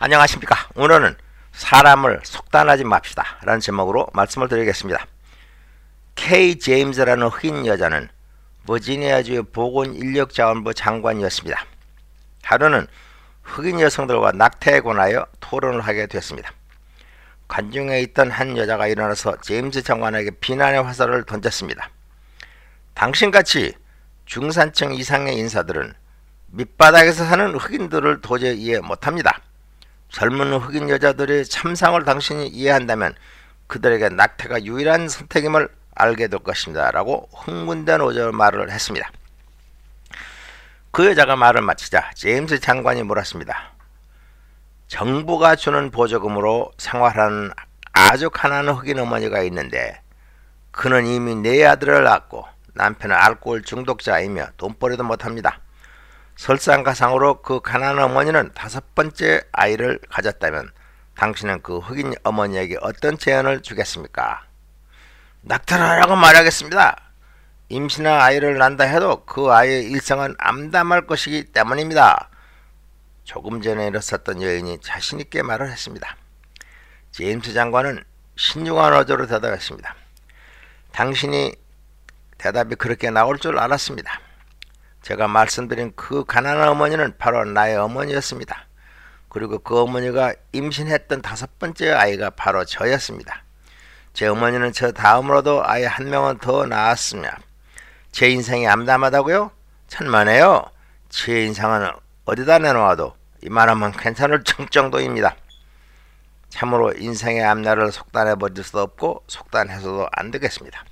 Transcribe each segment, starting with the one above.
안녕하십니까. 오늘은 사람을 속단하지 맙시다 라는 제목으로 말씀을 드리겠습니다. K. 제임스라는 흑인 여자는 버지니아주의 보건인력자원부 장관이었습니다. 하루는 흑인 여성들과 낙태에 관하여 토론을 하게 됐습니다. 관중에 있던 한 여자가 일어나서 제임스 장관에게 비난의 화살을 던졌습니다. 당신같이 중산층 이상의 인사들은 밑바닥에서 사는 흑인들을 도저히 이해 못합니다. 젊은 흑인 여자들의 참상을 당신이 이해한다면 그들에게 낙태가 유일한 선택임을 알게 될 것입니다. 라고 흥분된 말을 했습니다. 그 여자가 말을 마치자 제임스 장관이 물었습니다. 정부가 주는 보조금으로 생활하는 아주 가난한 흑인 어머니가 있는데 그는 이미 4아들을 낳았고 남편은 알코올 중독자이며 돈벌이도 못합니다. 설상가상으로 그 가난한 어머니는 5번째 아이를 가졌다면 당신은 그 흑인 어머니에게 어떤 제안을 주겠습니까? 낙태를 하라고 말하겠습니다. 임신한 아이를 낳는다 해도 그 아이의 일생은 암담할 것이기 때문입니다. 조금 전에 일었었던 여인이 자신있게 말을 했습니다. 제임스 장관은 신중한 어조로 대답했습니다. 당신이 대답이 그렇게 나올 줄 알았습니다. 제가 말씀드린 그 가난한 어머니는 바로 나의 어머니였습니다. 그리고 그 어머니가 임신했던 5번째 아이가 바로 저였습니다. 제 어머니는 저 다음으로도 아이 1명은 더 낳았으며 제 인생이 암담하다고요? 천만에요. 제 인생은 어디다 내놓아도 이만하면 괜찮을 정도입니다. 참으로 인생의 앞날을 속단해버릴 수도 없고 속단해서도 안 되겠습니다.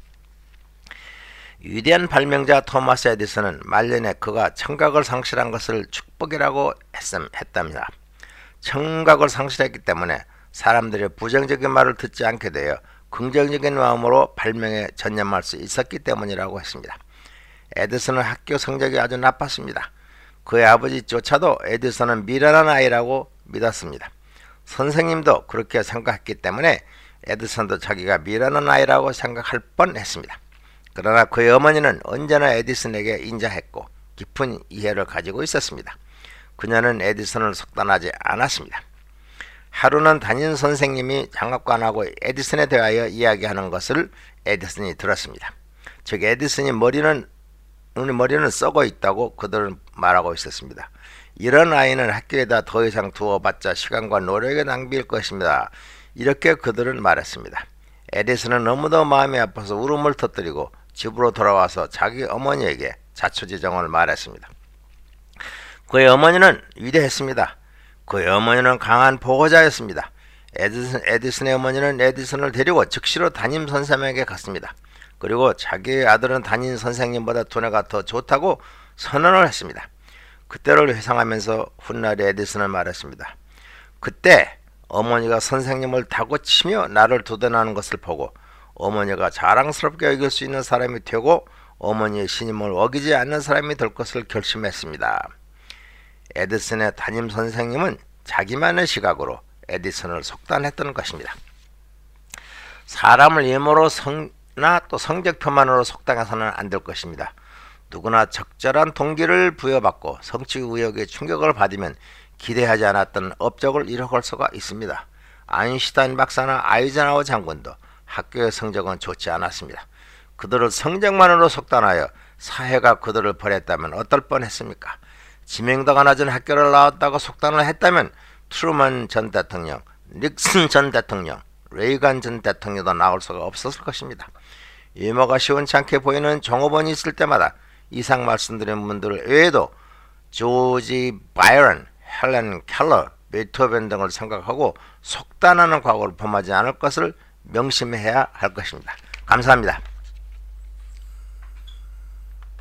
위대한 발명자 토마스 에디슨은 말년에 그가 청각을 상실한 것을 축복이라고 했답니다. 청각을 상실했기 때문에 사람들의 부정적인 말을 듣지 않게 되어 긍정적인 마음으로 발명에 전념할 수 있었기 때문이라고 했습니다. 에디슨은 학교 성적이 아주 나빴습니다. 그의 아버지조차도 에디슨은 미련한 아이라고 믿었습니다. 선생님도 그렇게 생각했기 때문에 에디슨도 자기가 미련한 아이라고 생각할 뻔했습니다. 그러나 그의 어머니는 언제나 에디슨에게 인자했고 깊은 이해를 가지고 있었습니다. 그녀는 에디슨을 속단하지 않았습니다. 하루는 담임 선생님이 장학관하고 에디슨에 대하여 이야기하는 것을 에디슨이 들었습니다. 즉 에디슨이 머리는 썩어 있다고 그들은 말하고 있었습니다. 이런 아이는 학교에다 더 이상 두어봤자 시간과 노력의 낭비일 것입니다. 이렇게 그들은 말했습니다. 에디슨은 너무도 마음이 아파서 울음을 터뜨리고 집으로 돌아와서 자기 어머니에게 자초지종을 말했습니다. 그의 어머니는 위대했습니다. 그의 어머니는 강한 보호자였습니다. 에디슨의 어머니는 에디슨을 데리고 즉시로 담임 선생님에게 갔습니다. 그리고 자기의 아들은 담임 선생님보다 두뇌가 더 좋다고 선언을 했습니다. 그때를 회상하면서 훗날 에디슨은 말했습니다. 그때 어머니가 선생님을 다고치며 나를 두둔하는 것을 보고 어머니가 자랑스럽게 여길 수 있는 사람이 되고 어머니의 신임을 어기지 않는 사람이 될 것을 결심했습니다. 에디슨의 담임 선생님은 자기만의 시각으로 에디슨을 속단했던 것입니다. 사람을 외모로나 또 성적표만으로 속단해서는 안 될 것입니다. 누구나 적절한 동기를 부여받고 성취 의욕에 충격을 받으면 기대하지 않았던 업적을 이뤄갈 수가 있습니다. 아인슈타인 박사나 아이젠하워 장군도 학교의 성적은 좋지 않았습니다. 그들을 성적만으로 속단하여 사회가 그들을 버렸다면 어떨 뻔했습니까? 지명도가 낮은 학교를 나왔다고 속단을 했다면 트루먼 전 대통령, 닉슨 전 대통령, 레이건 전 대통령도 나올 수가 없었을 것입니다. 유머가 시원치 않게 보이는 종업원이 있을 때마다 이상 말씀드린 분들 외에도 조지 바이런, 헬렌 켈러, 베토벤 등을 생각하고 속단하는 과거를 범하지 않을 것을 명심해야 할 것입니다. 감사합니다.